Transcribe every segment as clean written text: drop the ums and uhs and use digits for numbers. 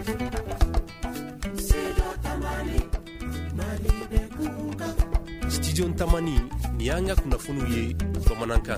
Studio Tamani ni an ka kunnafoniw ye bamanankan.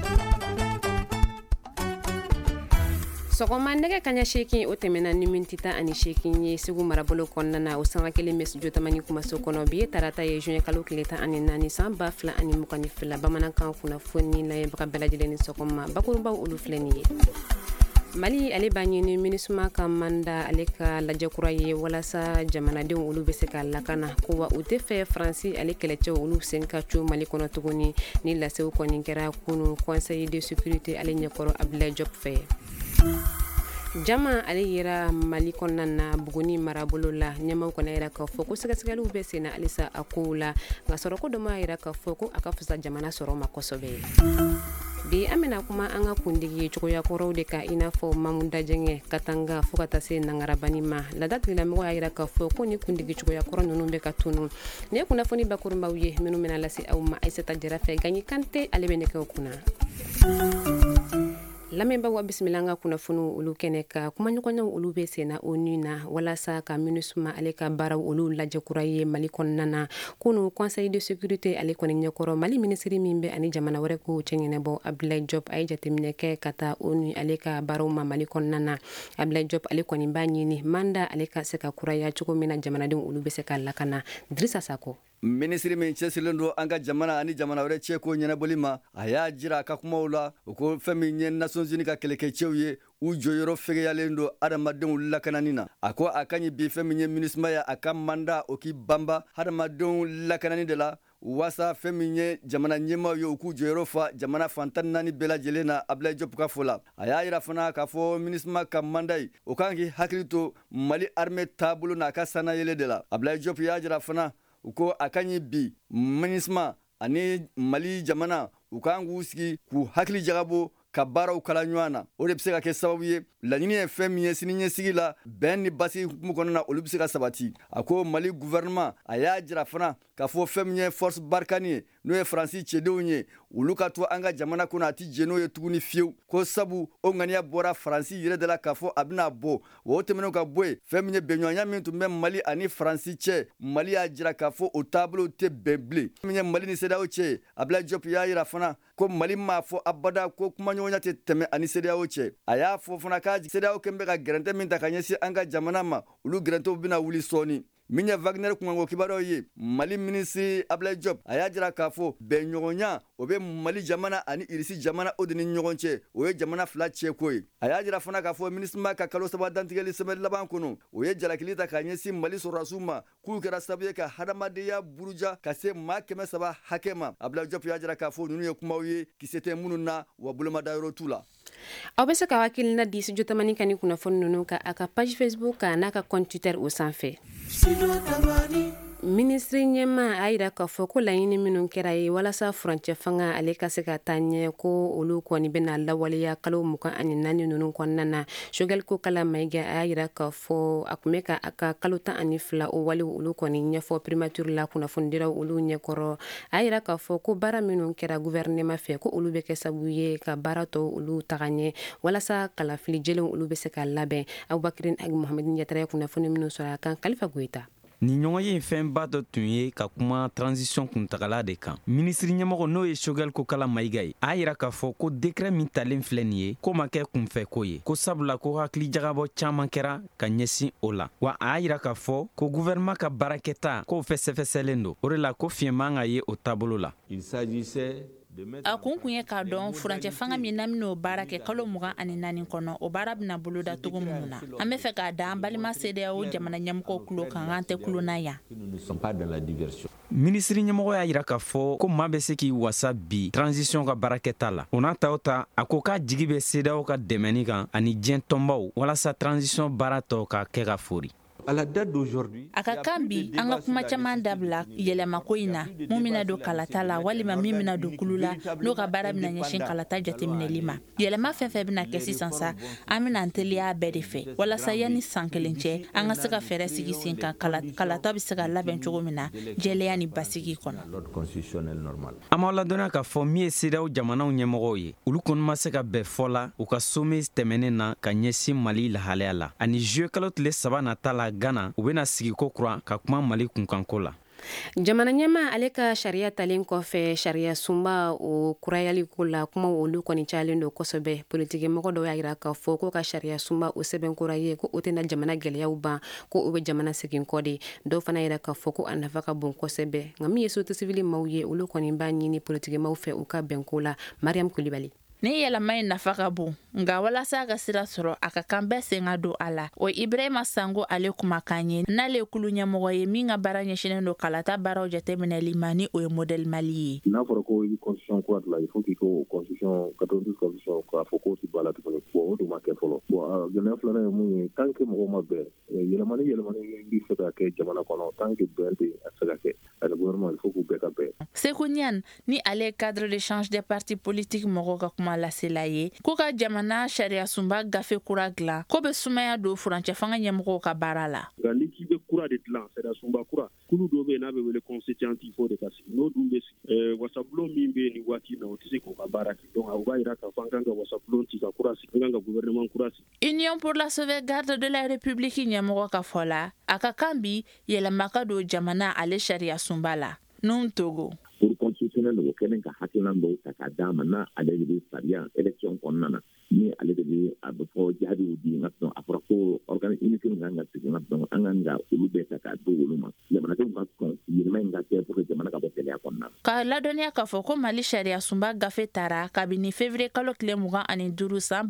Sɔgɔma nɛgɛ kaɲa 8 o tɛmɛna ni miniti 18 ye Segu marabolo kɔnɔna na o sanga kelen bɛ Studio Tamani kumaso kɔnɔ bi ye tarata ye juin kalo tile 14 san 2022 bamanankan kunnafoni layɛnbaga bɛɛ lajɛlen ni sɔgɔma bakurubaw olu filɛ nin ye. Mali ale b'a ɲini MINUSMA ka manda ale ka lajɛ kura ye walasa jamanadenw olu bɛ se ka lakana ko wa u tɛ fɛ Faransi ale kɛlɛcɛw olu sen ka co Mali kɔnɔ tuguni ni lasew kɔni kɛra kunu Conseil de sécurité ale ɲɛkɔrɔ Abdoulaye Diop fɛ. Jama ale yera Mali kɔnɔna na Buguni marabolo la ɲɛmaw kɔni yira k'a fɔ ko sɛgɛsɛgɛliw bɛ sen na halisa a kow la nka sɔrɔ ko dɔ ma yira k'a fɔ ko a ka fisa jamana sɔrɔ ma kosɛbɛ. Bi an bɛna kuma an ka kundigi cogoya kɔrɔw de ka i n'a fɔ Mamu Dajɛngɛ Katanga fo ka taa se Nangarabani ma lada tigilamɔgɔ y'a yira k'a fɔ ko ni kundigi cogoya kɔrɔ ninnu bɛ ka tunu ni ye kunnafoni bakurunbaw ye minnu bɛna lase aw ma Aïssata Jara fɛ Gagny Kanté ale bɛ nɛgɛw kunna. Lamɛnbaaw wa bisimila an ka kunnafoniw olu kɛnɛ ka kumaɲɔgɔnyaw olu bɛ senna ONU na walasa ka MINUSMA ale ka baaraw olu lajɛ kura ye Mali kɔnɔna na kunu Conseil de sécurité ale kɔni ɲɛkɔrɔ Mali minisiri min bɛ ani jamana wɛrɛ ko cɛɲɛnɛbɔ Abdoulaye Diop a ye jateminɛ kɛ ka taa ONU ale ka baaraw ma Mali kɔnɔna na Abdoulaye Diop ale kɔni b'a ɲini manda ale ka se ka kuraya cogo min na jamanadenw olu bɛ se ka lakana Drissa Sako. Minisiri min cɛsirilen don an ka jamana ani jamana wɛrɛ cɛ ko ɲɛnabɔli ma a y'a jira a ka kumaw la o ko fɛn min ye Nations Unies ka kɛlɛkɛcɛw ye u jɔyɔrɔ fɛgɛyalen don adamadenw lakanani na a ko a ka ɲi bi fɛn min ye MINUSMA ye a ka manda o k'i banba adamadenw lakanani de la wasa fɛn min ye jamana ɲɛmaw ye u k'u jɔyɔrɔ fa jamana fantan naani bɛɛ lajɛlen na Abdoulaye Diop ka fɔ la a y'a yira fana k'a fɔ MINUSMA ka manda ye o kan k'i hakili to Mali armée taabolo n'a ka sanayɛlɛ de la Abdoulaye Diop y'a jira fana u ko a ka ɲi bi MINUSMA ani Mali jamana u kan k'u sigi k'u hakili jagabɔ ka baaraw kala ɲɔgɔn na o de bɛ se ka kɛ sababu ye laɲini ye fɛn min ye siniɲɛsigi la bɛn ni basi hukumu kɔnɔna na olu bɛ se ka sabati a ko Mali gouvernement a y'a jira fana k'a fɔ fɛn min ye force Barkhane ye n'o ye Faransi cɛdenw ye olu ka to an ka jamana kɔnɔ a tɛ jɛ n'o ye tuguni fiyewu ko sabu o ŋaniya bɔra Faransi yɛrɛ de la k'a fɔ a bɛna bɔ wa o tɛmɛnen ka bɔ yen fɛn min ye bɛnɲɔgɔnya min tun bɛ Mali ani Faransi cɛ Mali y'a jira k'a fɔ o taabolo tɛ bɛn bilen fɛn min ye Mali ni CEDEAO cɛ Abdoulaye Diop y'a jira fana ko Mali m'a fɔ abada ko kumaɲɔgɔnya tɛ tɛmɛ ani CEDEAO cɛ a y'a fɔ fana k'a CEDEAO kɛlen bɛ ka gɛrɛntɛ min ta ka ɲɛsin an ka jamana ma olu gɛrɛntɛw bɛna wuli sɔɔni min ye Wagner kunkanko kibaruyaw ye Mali minisiri Abdoulaye Diop a y'a jira k'a fɔ bɛnɲɔgɔnya o bɛ Mali jamana ani Irisi jamana o de ni ɲɔgɔn cɛ o ye jamana fila cɛko ye a y'a jira fana k'a fɔ MINUSMA ka kalo 3 dantigɛli sɛbɛnni laban kɔnɔ o ye jalakili ta k'a ɲɛsin Mali sɔrɔdasiw ma k'u kɛra sababu ye ka hadamadenya buruja ka se maa 300 hakɛ ma Abdoulaye Diop y'a jira k'a fɔ ninnu ye kumaw ye kisɛ tɛ minnu na wa bolomadayɔrɔ t'u la. Aw bɛ se ka hakilina di Studio Tamani kan ni kunnafoni ninnu kan a ka page Facebook kan n'a ka compte Twitter o sanfɛ. Minisiri ɲɛma a yira k'a fɔ ko laɲini minnu kɛra ye walasa furancɛ fanga ale ka se ka taa ɲɛ ko olu kɔni bɛna lawaleya kalo 24 ninnu kɔnɔna na Choguel Kokala Maïga a yira k'a fɔ a tun bɛ ka a ka kalo 12 o walew olu kɔni ɲɛfɔ primature la kunnafonidilaw olu ɲɛkɔrɔ a yira k'a fɔ ko baara minnu kɛra gouvernement fɛ ko olu bɛ kɛ sababu ye ka baara tɔw olu taga ɲɛ walasa kalafili jɛlenw olu bɛ se ka labɛn Abubakar Agi Mohamed Ɲɛtara ye kunnafoni minnu sɔrɔ a kan Kalifa Goyita. Ni ɲɔgɔn ye fɛnba dɔ tun ye ka kuma transition kuntagala de kan minisiri ɲɛmɔgɔ n'o ye Choguel Kokala Maïga ye a yira k'a fɔ ko décret min talen filɛ nin ye ko ma kɛ kunfɛ ko ye ko sabula ko hakili jagabɔ caman kɛra ka ɲɛsin o la wa a yira k'a fɔ ko gouvernement ka baarakɛta k'o fɛsɛfɛsɛlen don o de la ko fiɲɛ man ka ye o taabolo la. a kun ye k'a dɔn furancɛ fanga min na min'o baara kɛ kalo 24 kɔnɔ o baara bɛna boloda cogo minnu na an bɛ fɛ k'a da an balima CEDEAO jamana ɲɛmɔgɔw tulo kan an tɛ kulona yan. Minisiri ɲɛmɔgɔ y'a yira k'a fɔ ko maa bɛ se k'i wasa bi transition ka baarakɛta la o n'a ta o ta a ko k'a jigi bɛ CEDEAO ka dɛmɛni kan ani diɲɛ tɔnbaw walasa transition baara tɔw ka kɛ ka fori. À la date d'aujourd'hui, a ka kan bi an ka kuma caman dabila yɛlɛma ko in na mun mina don kalata la walima min mina don kulu la n'o ka baara bena ɲɛsin kalata jateminɛli ma yɛlɛma fɛn fɛn bena kɛ sisan sa an bena an teliya bɛɛ de fɛ walasa yanni san kelen cɛ an ka se ka fɛɛrɛ sigi sen kan kalata be se ka labɛn cogo min na jɛlɛya ni basigi kɔnɔ. an b'aw ladɔnya k'a fɔ min ye CEDEAO jamanaw ɲɛmɔgɔw ye olu kɔni ma se ka bɛn fɔ la u ka sommet tɛmɛnen na ka ɲɛsin Mali lahalaya la ani juillet kalo tile 3 nata la Ghana u bena sigi ko kura ka kuma Mali kunkanko la. jamana ɲɛma ale ka sariya talen kɔfɛ sariya sunba o kurayali ko la kuma olu kɔni cayalen don kosɛbɛ politiki mɔgɔ dɔw y'a yira k'a fɔ ko ka sariya sunba o sɛbɛn kura ye ko o tɛna jamana gwɛlɛyaw ban ko o bɛ jamana segin kɔ de dɔw fana yira k'a fɔ ko a nafa ka bon kosɛbɛ nka min ye société civile maaw ye olu kɔni b'a ɲini politiki maaw fɛ u ka bɛn ko la. Mariam Kulibali. Ni yɛlɛma in nafa ka bon nga walasa ka sira sɔrɔ a ka kan bɛɛ sen ka don a la o Ibrahima Sango ale kumakan ye n'ale ye kulu ɲɛmɔgɔ ye min ka baara ɲɛsinnen don kalata baaraw jateminɛli ma ni o ye modèle Mali ye. N'a fɔra ko i constitution kura dilan il faut qu'il faut constitution 92 constitution k'a fɔ k'o ti bɔ a la tuguni bon o dun ma kɛ fɔlɔ bon gɛlɛya filanan ye mun ye tant que mɔgɔw ma bɛn yɛlɛmani bi se ka kɛ jamana kɔnɔ tant que bɛn tɛ a se ka kɛ a le gouvernement il faut k'u bɛɛ ka bɛn. Sekou Niane ni ale cadre d'échange des partis politiques mɔgɔ ka kuma lasela ye ko ka jamana sariya sunba gafe kura dilan ko be sumaya don furancɛ fanga ɲɛmɔgɔw ka baara la. Nka ni k'i bɛ kura de dilan sariya sunba kura kulu dɔ bɛ yen n'a bɛ wele constituant il faut de ka sigi n'o dun bɛ sigi wasabulon min bɛ yen nin waati na o tɛ se k'o ka baara kɛ donc o b'a jira k'a fɔ an kan ka wasabulon ci ka kura sigi an kan ka gouvernement kura sigi. Union pour la sauvegarde de la République ɲɛmɔgɔ ka fɔ la a ka kan bi yɛlɛma ka don jamana ale sariya sunba la. Nun Togo. Pour constitutionnel o kɛlen ka hakilan dɔw ta k'a d'a ma n'a ale de bɛ sariya élection kɔnɔna na ni ale de bɛ a bɛ fɔ jaabiw di nka a fɔra ko unité min kan ka sigi nka an kan ka olu bɛɛ ta k'a di olu ma jamanadenw ka sɔn yɛlɛma in ka kɛ pour que jamana ka bɔ gɛlɛya kɔnɔna na. K'a ladɔnniya k'a fɔ ko Mali sariya sunba gafe taara kabini février kalo tile 25 san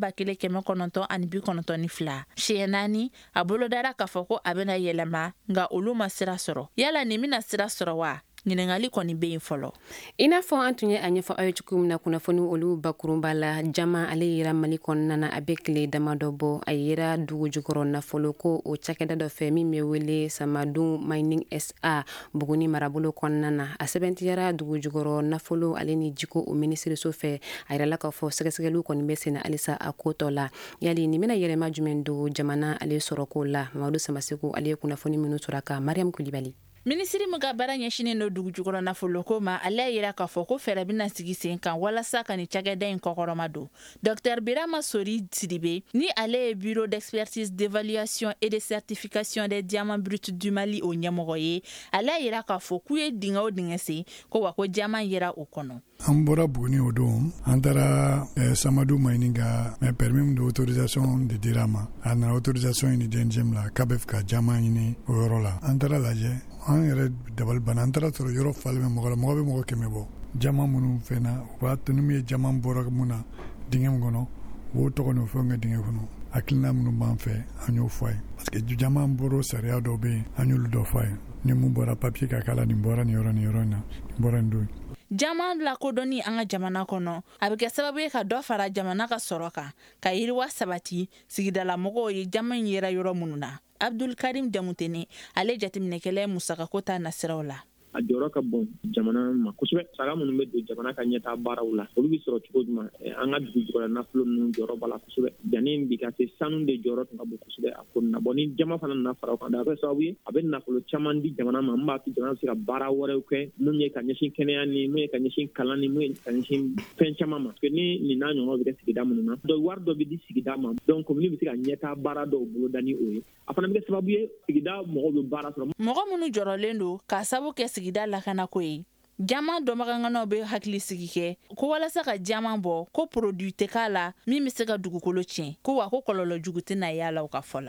1992 siɲɛ 4 a bolodara k'a fɔ ko a bɛna yɛlɛma nka olu ma sira sɔrɔ yala nin bɛna sira sɔrɔ wa? ɲiningali kɔni bɛ yen fɔlɔ. I n'a fɔ an tun ye a ɲɛfɔ aw ye cogo min na kunnafoni olu bakurunba la jama ale yira Mali kɔnɔna na a bɛ tile damadɔ bɔ a yira dugu jukɔrɔ nafolo ko o cakɛda dɔ fɛ min bɛ wele Samadou Mining SA Buguni marabolo kɔnɔna na a sɛbɛntiyara dugu jukɔrɔ nafolo ale ni jiko o minisiriso fɛ a yirala k'a fɔ sɛgɛsɛgɛliw kɔni bɛ senna halisa a ko tɔ la yali nin bɛna yɛlɛma jumɛn don jamana ale sɔrɔ ko la Mamadu Samaseko ale ye kunnafoni minnu sɔrɔ a kan. Mariam Kulibali. Minisiri mu ka baara ɲɛsinnen don dugu jukɔrɔ nafolo ko ma ale yira k'a fɔ ko fɛɛrɛ bɛna sigi sen kan walasa ka ni cakɛda in kɔkɔrɔma don. Dr Birama Sori Sidibe ni ale ye bureau d'expertise d'évaluation et de certification des diamants bruts du Mali o ɲɛmɔgɔ ye ale yira k'a fɔ k'u ye dingɛ o dingɛ sen ko wa ko diamant yera o kɔnɔ. An bɔra Buguni o don an taara Samadou Mining ka permis d'autorisation de dira ma a nana autorisation ɲini DNGM la k'a bɛ fɛ ka diamant ɲini o yɔrɔ la an taara lajɛ an yɛrɛ dabali banna an taara sɔrɔ yɔrɔ falen bɛ mɔgɔ la mɔgɔ bɛ mɔgɔ 100 bɔ diamant minnu fɛnna u b'a to ni min ye diamant bɔra mun na dingɛ min kɔnɔ u b'o tɔgɔ n'o fɛnw kɛ dingɛ kɔnɔ hakilina minnu b'an fɛ an y'o fɔ a ye parce que diamant bɔra sariya dɔw bɛ yen an y'olu dɔ fɔ a ye ni mun bɔra papier ka k'a la nin bɔra nin yɔrɔ in na nin bɔra nin don. Diamant lakodɔnni an ka jamana kɔnɔ a bɛ kɛ sababu ye ka dɔ fara jamana ka sɔrɔ kan ka yiriwa sabati sigidala mɔgɔw ye diamant in yera yɔrɔ minnu na. Abdul Karim Jamutene ale jateminɛkɛla musakako ta nasiraw la. A jɔyɔrɔ ka bon jamana ma kosɛbɛ saga minnu bɛ don jamana ka ɲɛtaa baaraw la olu bɛ sɔrɔ cogo jumɛn an ka dugu jukɔrɔ nafolo ninnu jɔyɔrɔ b'a la kosɛbɛ janni bi ka se sanu de jɔyɔrɔ tun ka bon kosɛbɛ a ko na bon ni jama fana nana fara o kan a bɛ sababu ye a bɛ nafolo caman di jamana ma min b'a to jamana bɛ se ka baara wɛrɛw kɛ mun ye ka ɲɛsin kɛnɛya ni mun ye ka ɲɛsin kalan ni mun ye ka ɲɛsin fɛn caman ma parce que ni nin n'a ɲɔgɔnw bɛ kɛ sigida minnu na donc wari dɔ bɛ di sigida ma donc commune bɛ se ka ɲɛtaa baara dɔw boloda ni o ye a fana bɛ kɛ sababu ye sigida mɔgɔw bɛ baara sɔrɔ. Mɔgɔ minnu jɔrɔlen don k'a sababu kɛ sigida lakana ko ye jama dɔnbaganganaw bɛ hakili sigi kɛ ko walasa ka jama bɔ ko produit tɛ k'a la min bɛ se ka dugukolo tiɲɛ ko wa ko kɔlɔlɔ jugu tɛna y'a la o ka fɔ la.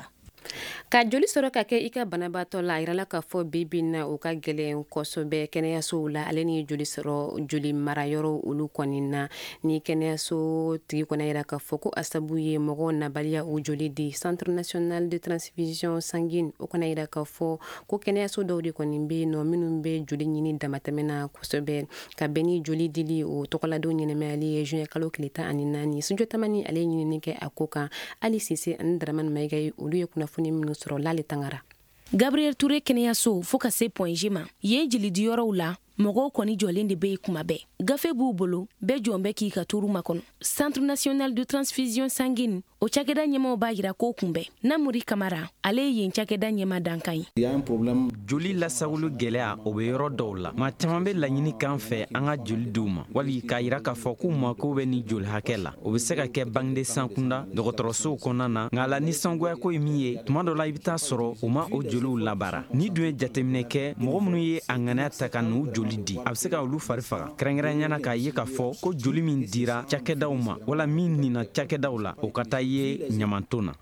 Ka joli sɔrɔ ka kɛ i ka banabaatɔ la a yirala k'a fɔ bi na o ka gɛlɛn kosɛbɛ kɛnɛyasow la ale ni joli sɔrɔ joli marayɔrɔ olu kɔni na ni kɛnɛyaso tigi kɔni yira k'a fɔ ko a sabu ye mɔgɔ nabaliya o joli di Centre national de transfusion sanguine o kɔni yira k'a fɔ ko kɛnɛyaso dɔw de kɔni bɛ yen nɔ minnu bɛ joli ɲini damatɛmɛna kosɛbɛ ka bɛn ni joli dili o tɔgɔladenw ɲɛnɛmayali ye juin kalo tile 14 studio tamani ale ye ɲinini kɛ a ko kan Ali Sise ani Daramani Mayiga olu ye kunnafoni minnu sɔrɔ Lale Tangara. Gabriel Touré kɛnɛyaso fo ka se point G ma ye jilidiyɔrɔw la mɔgɔw kɔni jɔlen de be kuma bɛɛ gafe b'u bolo bɛɛ jɔn bɛ k'i ka turu makɔnɔ Centre national de transfusion sanguine o cakɛda ɲɛmaw b'a yira ko kunbɛn Namori Kamara ale ye yen cakɛda ɲɛma dankan ye joli lasagolu gɛlɛya o be yɔrɔ dɔw la maa caman be laɲini kan fɛ an ka joli diw ma wali k'a yira k'a fɔ k'u mako bɛ ni joli hakɛ la o be se ka kɛ bangede sankunda dɔgɔtɔrɔsow kɔnɔna na nka la nisɔngɔyako ye min ye tuma dɔ la I be taa sɔrɔ u ma o joliw labara ni dun ye jateminɛ kɛ mɔgɔ minnu ye a ŋaniya ta ka n'u joli di a be se ka olu fari faga kɛrɛnkɛrɛnyana k'a ye k'a fɔ ko joli min dira cakɛdaw ma wala min nina cakɛdaw la o ka taa ye ɲamanton na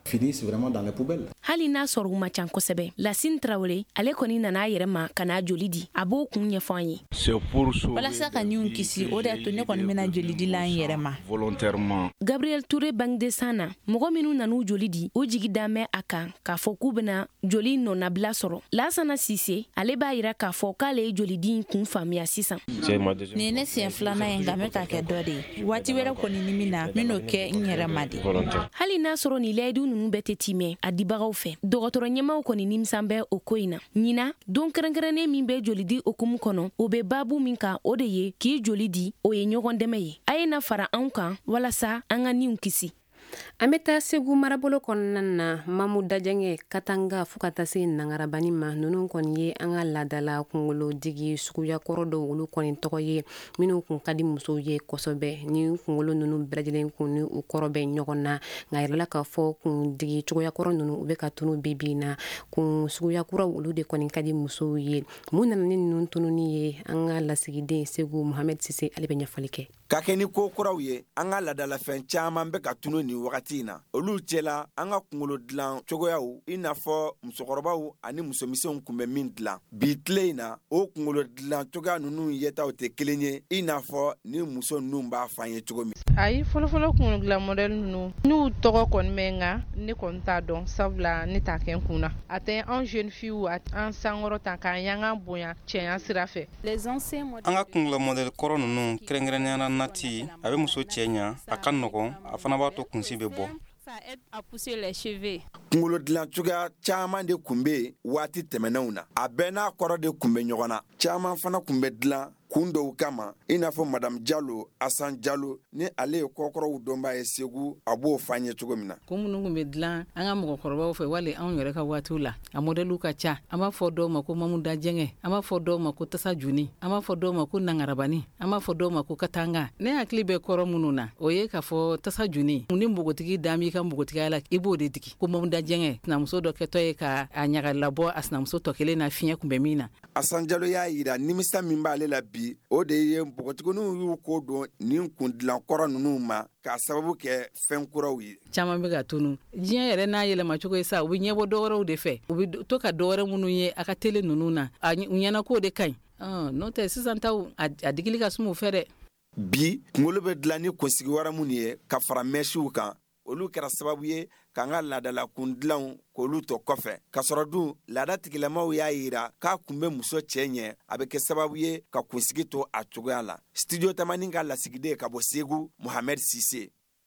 hali n'a sɔrɔ u ma can kosɛbɛ Lasine Traoré ale kɔni nana a yɛrɛ ma ka n'a joli di a b'o kun ɲɛfɔ an ye walasa ka niw kisi o de y'a to ne kɔni bena joli di la an yɛrɛ ma Gabriel Touré Bangdesan na mɔgɔ minnu nan'u joli di o jigi damɛ a kan k'a fɔ k'u bena joli nɔnabila sɔrɔ Lasana Sise ale b'a yira k'a fɔ k'ale ye joli di kun faamuya sisan ni ne siɲɛ filanan ye nka me ka kɛ dɔ de ye waati wɛrɛ kɔni ni min na men'o kɛ n yɛrɛ ma de hali n'a sɔrɔ ni layidu ninnu bɛɛ tɛ timɛ a dibagaw fɛ dɔgɔtɔrɔ ɲɛmaw kɔni nimisan bɛ o ko in na ɲina don kɛrɛnkɛrɛnnen min bɛ joli di okumu kɔnɔ o bɛ baabu min kan o de ye k'i joli di o ye ɲɔgɔn dɛmɛ ye a ye na fara anw kan walasa an ka niw kisi an bɛ taa Segu marabolo kɔnɔna na Mamu Dajɛngɛ Katanga fo ka taa se Nangarabani ma ninnu kɔni ye an ka laadala kunkolo digi suguya kɔrɔ dɔw olu kɔni tɔgɔ ye minnu kun ka di musow ye kosɛbɛ ni kunkolo ninnu bɛɛ lajɛlen kun ni u kɔrɔ bɛ ɲɔgɔn na nka yɛrɛla k'a fɔ kun digi cogoya kɔrɔ ninnu u bɛ ka tunu bi na kun suguya kuraw olu de kɔni ka di musow ye mun nana ni ninnu tununi ye an ka lasigiden Segu Mohamed Sise ale bɛ ɲɛfɔli kɛ ka kɛ ni ko kuraw ye an ka ladalafɛn caman bɛ ka tunu ni wagati in na olu cɛla an ka kunkolo dilan cogoyaw I n'a fɔ musokɔrɔbaw ani musomisɛnw kun bɛ min dilan bi tile in na o kunkolo dilan cogoya ninnu yetaw tɛ kelen ye I n'a fɔ ni muso ninnu b'a fɔ an ye cogo min ayi fɔlɔfɔlɔ kunkolo dilan modèle ninnu n'u tɔgɔ kɔni bɛ nka ne kɔni t'a dɔn sabula ne t'a kɛ n kun na a tɛ an jeune fille an sankɔrɔ ta k'an y'an bonya cɛya sira fɛ an ka kunkolo modèle kɔrɔ ninnu kɛrɛnkɛrɛnnenya nati a bɛ muso cɛ ɲa a ka nɔgɔn a fana b'a to kunsi bɛ bɔ kunkolo dilan cogoya caman de kun bɛ waati tɛmɛnenw na a bɛɛ n'a kɔrɔ de kun bɛ ɲɔgɔn na caman fana kun bɛ dilan kun dɔw kama I n'a fɔ Madame Jalo Asan Jalo ni ale ye kɔkɔrɔw dɔnbaa ye Segu a b'o fɔ an ye cogo min na ko minnu kun bɛ dilan an ka mɔgɔkɔrɔbaw fɛ wali anw yɛrɛ ka waatiw la a modèluw ka ca an b'a fɔ dɔw ma ko Mamu Dajɛngɛ an b'a fɔ dɔw ma ko Tasa Juni an b'a fɔ dɔw ma ko Nangarabani an b'a fɔ dɔw ma ko Katanga ne hakili bɛ kɔrɔ minnu na o ye k'a fɔ Tasa Juni ni npogotigi da m'i ka npogotigiya la I b'o de digi ko Mamu Dajɛngɛ sinamuso dɔ kɛtɔ ye ka a ɲaga labɔ a sinamuso tɔ kelen na fiɲɛ kun bɛ min na Asan Jalo y'a yira nimisa min b'ale la bi o de ye npogotigininw y'u ko don nin kun dilan kɔrɔ ninnu ma k'a sababu kɛ fɛn kuraw ye caman bɛ ka tunu diɲɛ yɛrɛ n'a yɛlɛma cogo ye sa u bɛ ɲɛbɔ dɔwɛrɛw de fɛ u bɛ to ka dɔwɛrɛ minnu ye a ka tele ninnu na u ɲɛna k'o de ka ɲi n'o tɛ sisan taw a digili ka suma u fɛ dɛ bi kunkolo bɛ dilan ni kunsigi wɛrɛ minnu ye ka fara mɛsiw kan olu kɛra sababu ye k'an ka laadala kun dilanw k'olu tɔ kɔfɛ ka sɔrɔ dun laada tigilamaw y'a yira k'a kun bɛ muso cɛ ɲɛ a bɛ kɛ sababu ye ka kunsigi to a cogoya la studio tamani ka lasigiden ka bɔ Segu Mohamed Sise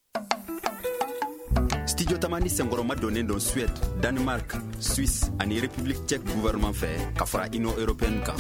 studio tamani senkɔrɔma donnen don Suède Danemark Suisse ani République tchèque gouvernement fɛ ka fara Union européenne kan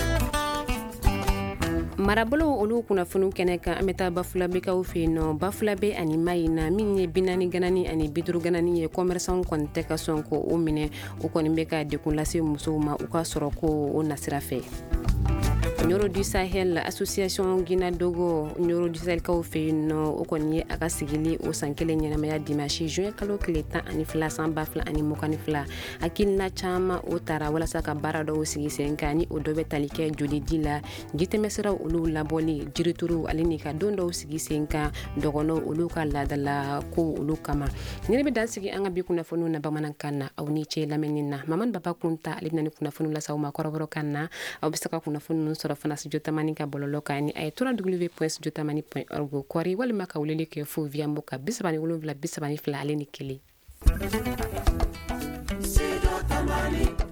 marabolo olu kunnafoniw kɛnɛ kan an bɛ taa Bafulabekaw fɛ yen nɔ Bafulabe ani Mayina min ye 40 ganani ani 50 ganani ye commerçant kɔni tɛ ka sɔn ko o minɛ o kɔni bɛ ka dekun lase musow ma u ka sɔrɔ ko o nasira fɛ Nyoro du Sahel association Guinea Dogo Nyoro du Sahel kaw fɛ yen nɔ o kɔni ye a ka sigili o san kelen ɲɛnamaya dimanche juin kalo tile 12 san 2022 hakilina caman o taara walasa ka baara dɔw sigi sen kan ni o dɔ bɛ tali kɛ joli di la jitɛmɛsiraw olu labɔli jirituru ale ni ka don dɔw sigi sen kan dɔgɔnɔw olu ka laadala ko olu kama ni bɛ dan sigi an ka bi kunnafoniw na bamanankan na aw ni ce lamɛnni na Maman Baba Kunta ale bɛna ni kunnafoniw lasaw ma kɔrɔbɔrɔ kan na aw bɛ se ka kunnafoni sɔrɔ fana studio tamani ka bɔlɔlɔ kan ni a ye www.studiotamani.org kɔri walima ka weleli kɛ fo via mboka 37 32 ale ni 1